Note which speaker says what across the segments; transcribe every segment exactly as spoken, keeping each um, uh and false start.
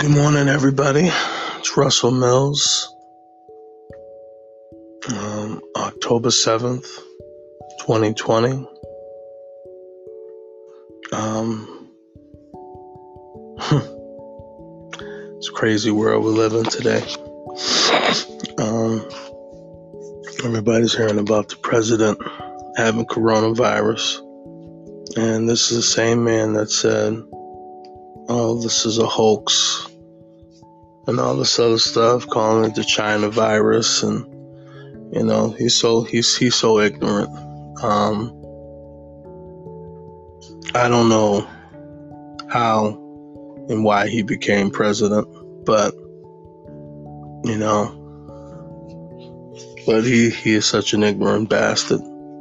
Speaker 1: Good morning, everybody. It's Russell Mills. Um, October seventh, twenty twenty. Um, it's a crazy world we live in today. Um, everybody's hearing about the president having coronavirus. And this is the same man that said, oh, this is a hoax and all this other stuff, calling it the China virus. And, you know, he's so, he's, he's so ignorant. Um, I don't know how and why he became president, but, you know, but he, he is such an ignorant bastard.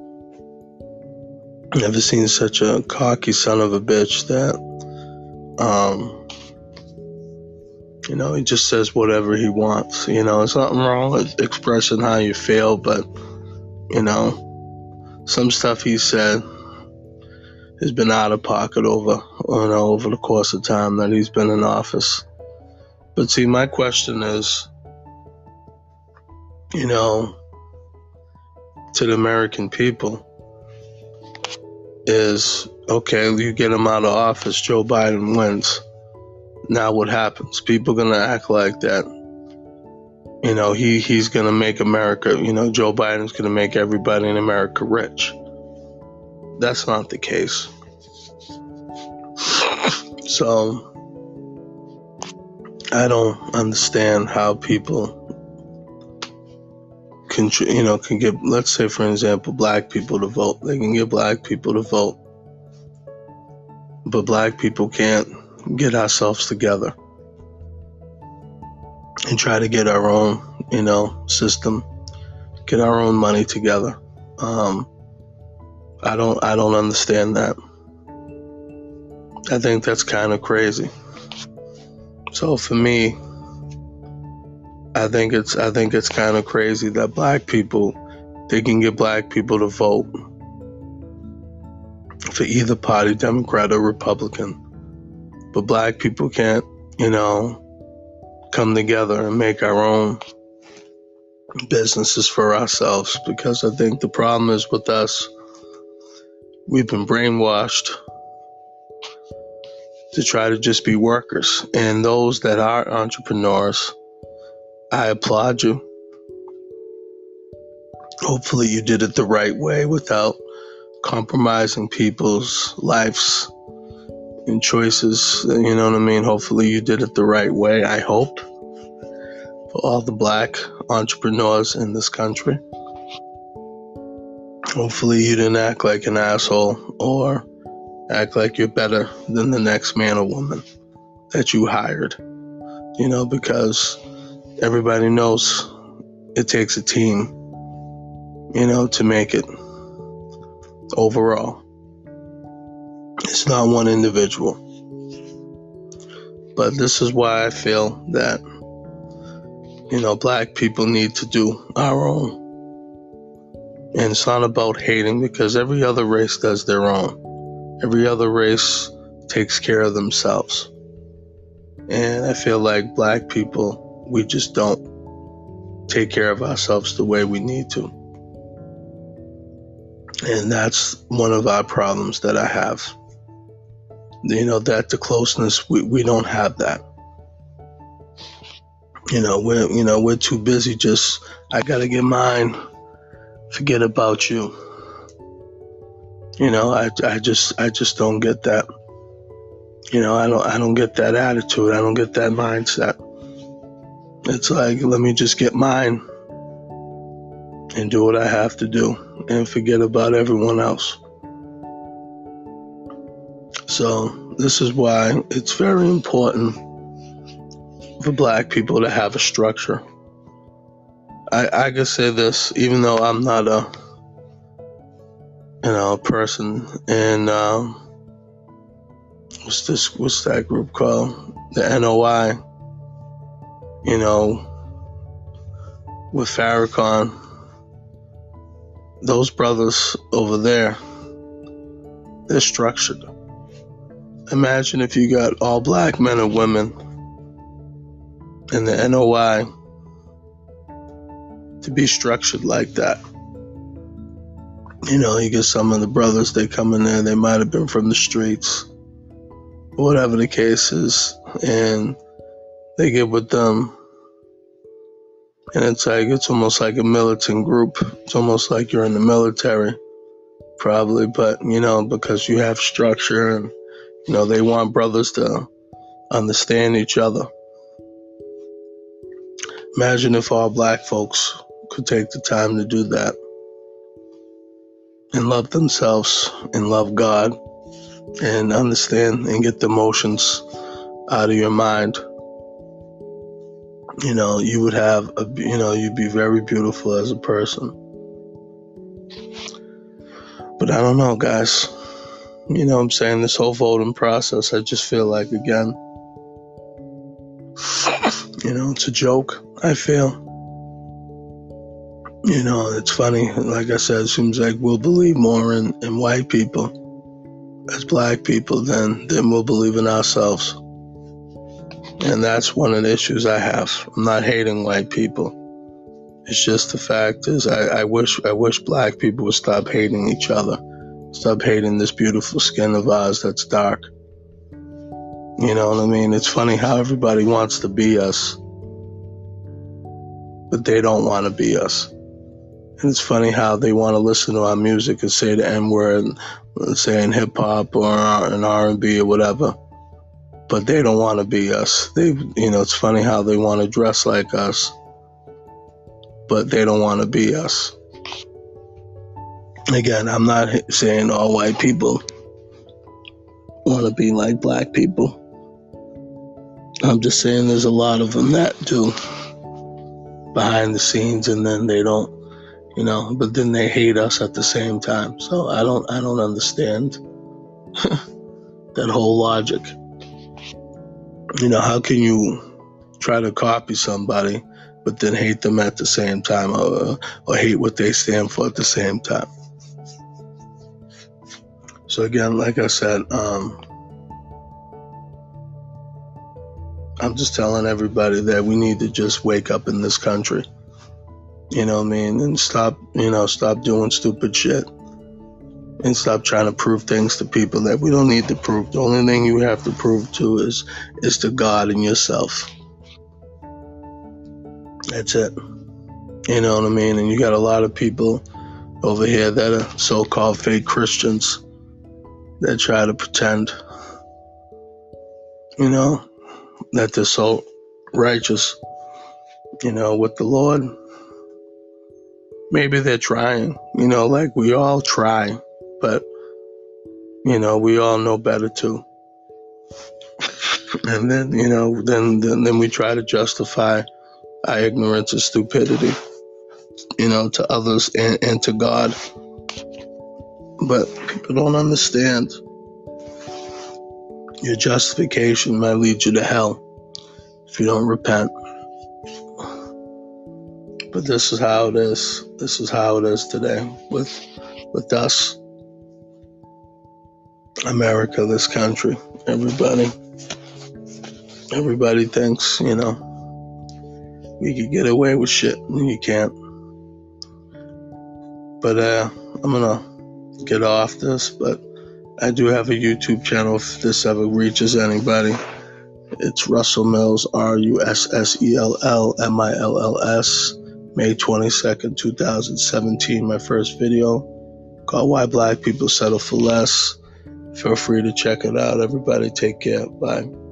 Speaker 1: Never seen such a cocky son of a bitch that, um, you know, he just says whatever he wants. You know, there's nothing wrong with expressing how you feel, but, you know, some stuff he said has been out of pocket over, you know, over the course of time that he's been in office. But see, my question is, you know, to the American people is, okay, you get him out of office, Joe Biden wins. Now what happens? People are going to act like that. You know, he, he's going to make America, you know, Joe Biden's going to make everybody in America rich. That's not the case. So, I don't understand how people can, you know, can get, let's say, for example, black people to vote. They can get black people to vote. But black people can't get ourselves together and try to get our own, you know, system, get our own money together. Um, I don't, I don't understand that. I think that's kind of crazy. So for me, I think it's, I think it's kind of crazy that black people, they can get black people to vote for either party, Democrat or Republican. But black people can't, you know, come together and make our own businesses for ourselves, because I think the problem is with us, we've been brainwashed to try to just be workers. And those that are entrepreneurs, I applaud you. Hopefully you did it the right way without compromising people's lives and choices, you know what I mean? Hopefully you did it the right way, I hope, for all the black entrepreneurs in this country. Hopefully you didn't act like an asshole or act like you're better than the next man or woman that you hired, you know, because everybody knows it takes a team, you know, to make it overall. It's not one individual. But this is why I feel that, you know, black people need to do our own. And it's not about hating, because every other race does their own. Every other race takes care of themselves. And I feel like black people, we just don't take care of ourselves the way we need to. And that's one of our problems that I have. You know, that the closeness, we, we don't have that. You know, we're, you know, we're too busy just, I gotta get mine, forget about you. You know, I, I just, I just don't get that. You know, I don't, I don't get that attitude. I don't get that mindset. It's like, let me just get mine and do what I have to do and forget about everyone else. So this is why it's very important for black people to have a structure. I, I can say this, even though I'm not a, you know, a person in, um, what's this, what's that group called? The N O I, you know, with Farrakhan. Those brothers over there, they're structured. Imagine if you got all black men and women and the N O I to be structured like that. You know, you get some of the brothers, they come in there, they might have been from the streets, whatever the case is, and they get with them, and it's like, it's almost like a militant group. It's almost like you're in the military, probably, but, you know, because you have structure, and, you know, they want brothers to understand each other. Imagine if all black folks could take the time to do that and love themselves and love God and understand and get the emotions out of your mind. You know, you would have, a, you know, you'd be very beautiful as a person. But I don't know, guys. You know what I'm saying? This whole voting process, I just feel like, again, you know, it's a joke, I feel. You know, it's funny. Like I said, it seems like we'll believe more in, in white people as black people than, than we'll believe in ourselves. And that's one of the issues I have. I'm not hating white people. It's just the fact is I, I wish I wish black people would stop hating each other. Stop hating this beautiful skin of ours that's dark. You know what I mean? It's funny how everybody wants to be us, but they don't want to be us. And it's funny how they want to listen to our music and say the N-word, say in hip-hop or in R and B or whatever, but they don't want to be us. They, you know, it's funny how they want to dress like us, but they don't want to be us. Again, I'm not saying all white people want to be like black people. I'm just saying there's a lot of them that do behind the scenes, and then they don't, you know, but then they hate us at the same time. So I don't, I don't understand that whole logic. You know, how can you try to copy somebody, but then hate them at the same time, or, or hate what they stand for at the same time? So again, like I said, um, I'm just telling everybody that we need to just wake up in this country. You know what I mean? And stop, you know, stop doing stupid shit. And stop trying to prove things to people that we don't need to prove. The only thing you have to prove to is, is to God and yourself. That's it. You know what I mean? And you got a lot of people over here that are so-called fake Christians that try to pretend, you know, that they're so righteous, you know, with the Lord. Maybe they're trying, you know, like we all try, but, you know, we all know better too. And then, you know, then, then, then we try to justify our ignorance and stupidity, you know, to others and, and to God. But people don't understand. Your justification might lead you to hell if you don't repent. But this is how it is. This is how it is today with with us. America, this country. Everybody. Everybody thinks, you know, we could get away with shit, and you can't. But uh, I'm gonna get off this, but I do have a YouTube channel if this ever reaches anybody. It's Russell Mills, R U S S E L L M I L L S. May twenty-second, twenty seventeen, my first video called Why Black People Settle for Less. Feel free to check it out. Everybody take care. Bye.